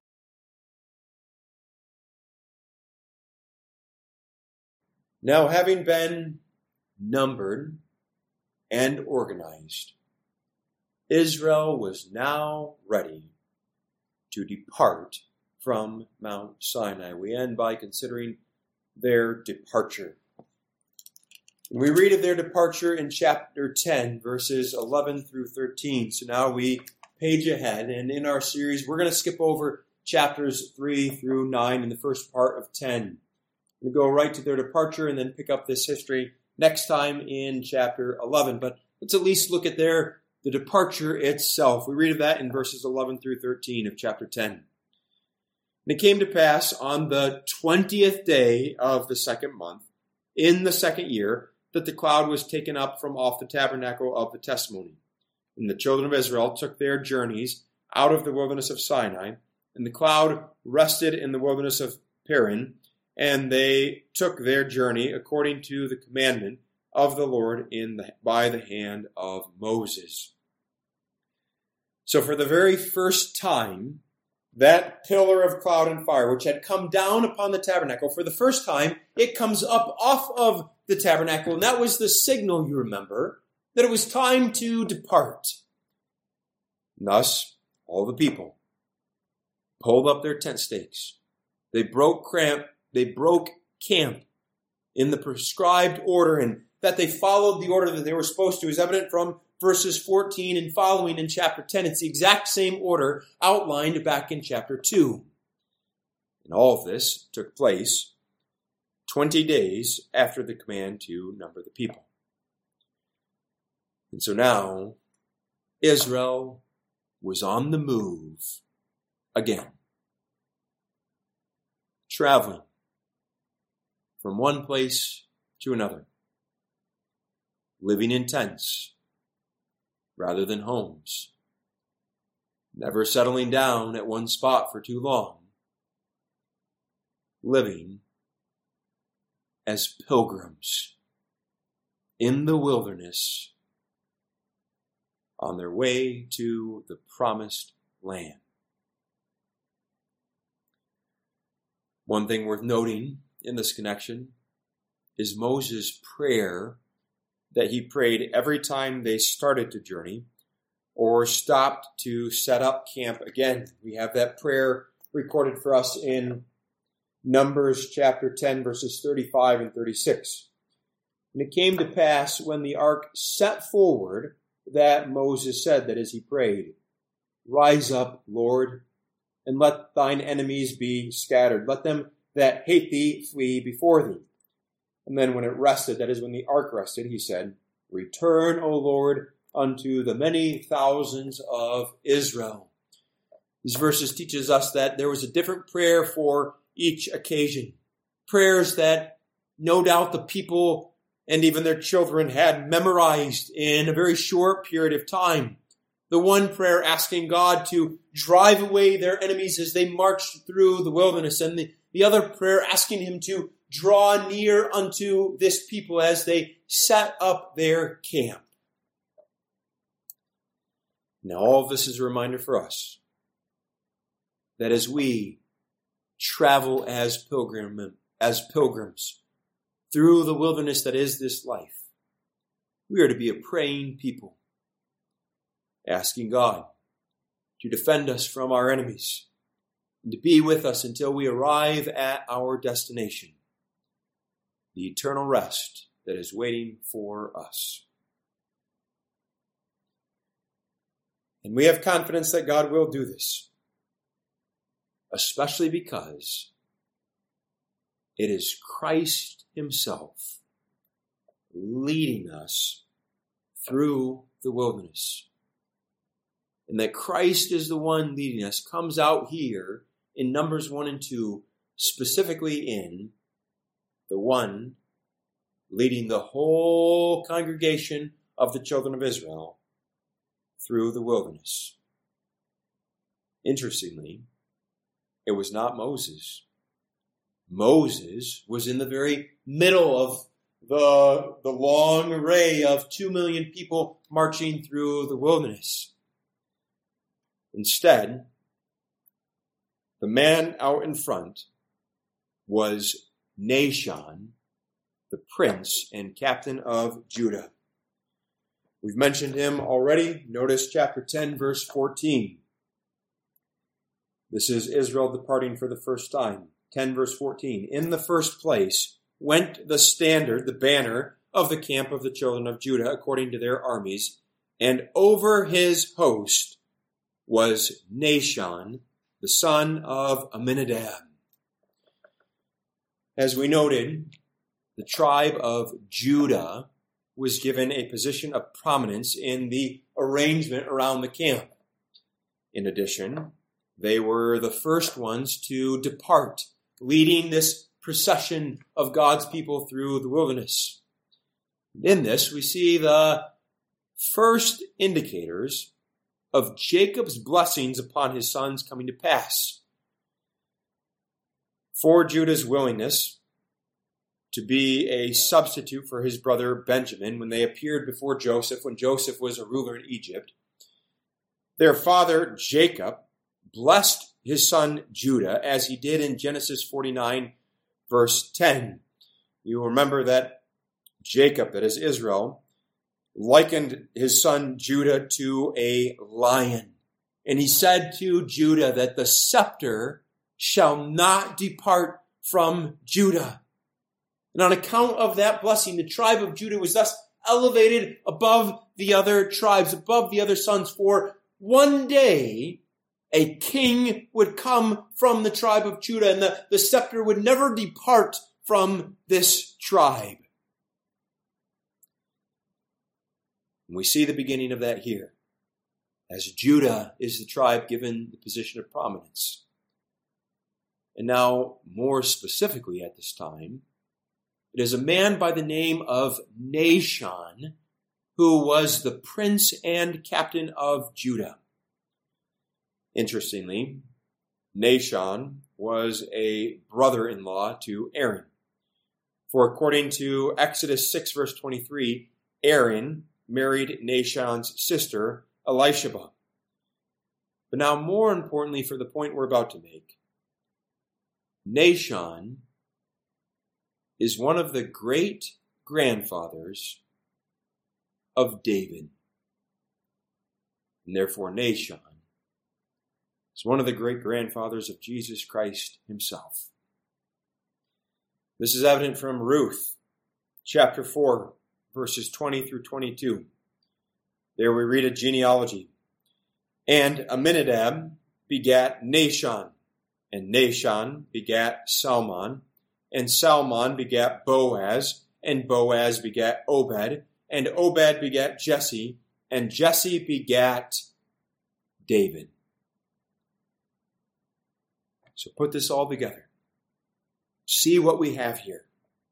Now, having been numbered and organized, Israel was now ready to depart from Mount Sinai. We end by considering their departure. We read of their departure in chapter ten, verses eleven through thirteen. So now we page ahead, and in our series, we're going to skip over chapters three through nine in the first part of ten. We go right to their departure and then pick up this history next time in chapter eleven. But let's at least look at their the departure itself. We read of that in verses eleven through thirteen of chapter ten. And it came to pass on the twentieth day of the second month, in the second year, that the cloud was taken up from off the tabernacle of the testimony. And the children of Israel took their journeys out of the wilderness of Sinai, and the cloud rested in the wilderness of Paran, and they took their journey according to the commandment of the Lord in the, by the hand of Moses. So for the very first time, that pillar of cloud and fire, which had come down upon the tabernacle, for the first time, it comes up off of the tabernacle, and that was the signal, you remember, that it was time to depart. And thus, all the people pulled up their tent stakes. They broke cramp, they broke camp in the prescribed order, and that they followed the order that they were supposed to is evident from verses fourteen and following in chapter ten. It's the exact same order outlined back in chapter two. And all of this took place twenty days after the command to number the people. And so now, Israel was on the move again, traveling from one place to another, living in tents rather than homes, never settling down at one spot for too long, living as pilgrims in the wilderness on their way to the promised land. One thing worth noting in this connection is Moses' prayer that he prayed every time they started to journey or stopped to set up camp again. We have that prayer recorded for us in Numbers chapter ten, verses thirty-five and thirty-six. And it came to pass when the ark set forward that Moses said, that as he prayed, "Rise up, Lord, and let thine enemies be scattered. Let them that hate thee flee before thee." And then when it rested, that is when the ark rested, he said, "Return, O Lord, unto the many thousands of Israel." These verses teaches us that there was a different prayer for each occasion. Prayers that no doubt the people and even their children had memorized in a very short period of time. The one prayer asking God to drive away their enemies as they marched through the wilderness, and the, the other prayer asking him to draw near unto this people as they set up their camp. Now all of this is a reminder for us that as we travel as pilgrim, as pilgrims through the wilderness that is this life, we are to be a praying people, asking God to defend us from our enemies and to be with us until we arrive at our destination, the eternal rest that is waiting for us. And we have confidence that God will do this, especially because it is Christ himself leading us through the wilderness. And that Christ is the one leading us comes out here in Numbers one and two, specifically in the one leading the whole congregation of the children of Israel through the wilderness. Interestingly, it was not Moses. Moses was in the very middle of the, the long array of two million people marching through the wilderness. Instead, the man out in front was Nahshon, the prince and captain of Judah. We've mentioned him already. Notice chapter ten, verse fourteen. This is Israel departing for the first time. ten, verse fourteen. In the first place went the standard, the banner of the camp of the children of Judah, according to their armies, and over his host was Nahshon, the son of Amminadab. As we noted, the tribe of Judah was given a position of prominence in the arrangement around the camp. In addition, they were the first ones to depart, leading this procession of God's people through the wilderness. In this, we see the first indicators of Jacob's blessings upon his sons coming to pass. For Judah's willingness to be a substitute for his brother Benjamin when they appeared before Joseph, when Joseph was a ruler in Egypt, their father Jacob blessed his son Judah as he did in Genesis forty-nine, verse ten. You remember that Jacob, that is Israel, likened his son Judah to a lion. And he said to Judah that the scepter shall not depart from Judah. And on account of that blessing, the tribe of Judah was thus elevated above the other tribes, above the other sons. For one day, a king would come from the tribe of Judah, and the, the scepter would never depart from this tribe. And we see the beginning of that here, as Judah is the tribe given the position of prominence. And now, more specifically at this time, it is a man by the name of Nahshon, who was the prince and captain of Judah. Interestingly, Nahshon was a brother-in-law to Aaron. For according to Exodus six, verse twenty-three, Aaron married Nahshon's sister, Elisheba. But now, more importantly, for the point we're about to make, Nahshon is one of the great grandfathers of David. And therefore, Nahshon is one of the great grandfathers of Jesus Christ himself. This is evident from Ruth, chapter four, verses twenty through twenty-two. There we read a genealogy. And Amminadab begat Nahshon, and Nahshon begat Salmon, and Salmon begat Boaz, and Boaz begat Obed, and Obed begat Jesse, and Jesse begat David. So put this all together. See what we have here.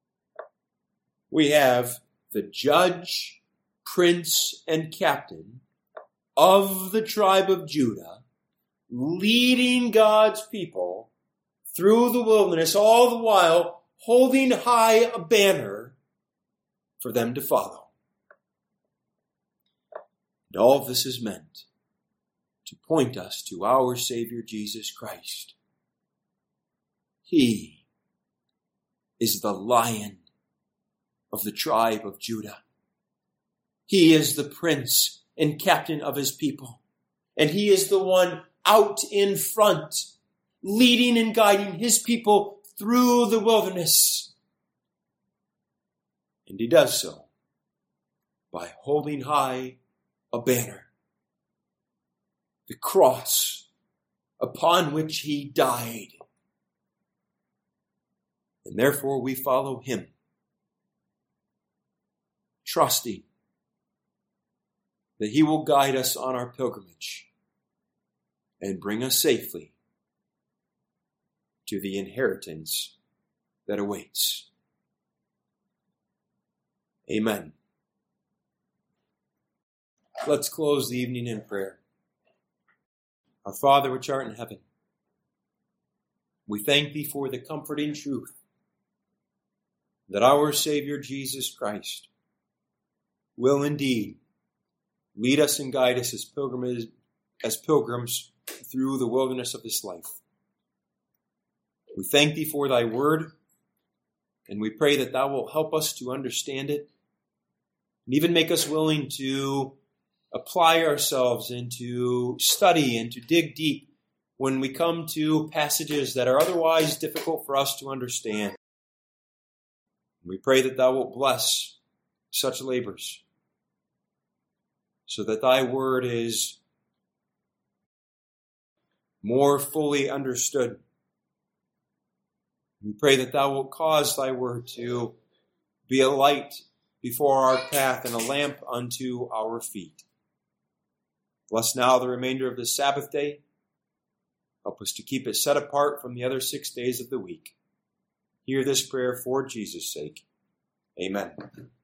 We have the judge, prince, and captain of the tribe of Judah leading God's people through the wilderness, all the while holding high a banner for them to follow. And all of this is meant to point us to our Savior Jesus Christ. He is the Lion of the tribe of Judah. He is the prince and captain of his people. And he is the one out in front, leading and guiding his people through the wilderness. And he does so by holding high a banner. the cross upon which he died. And therefore we follow him, trusting that he will guide us on our pilgrimage and bring us safely to the inheritance that awaits. Amen. Let's close the evening in prayer. Our Father which art in heaven, we thank thee for the comforting truth that our Savior Jesus Christ will indeed lead us and guide us as pilgrims, as pilgrims through the wilderness of this life. We thank thee for thy word, and we pray that thou wilt help us to understand it, and even make us willing to apply ourselves and to study and to dig deep when we come to passages that are otherwise difficult for us to understand. We pray that thou wilt bless such labors, so that thy word is more fully understood. We pray that thou wilt cause thy word to be a light before our path and a lamp unto our feet. Bless now the remainder of this Sabbath day. Help us to keep it set apart from the other six days of the week. Hear this prayer for Jesus' sake. Amen.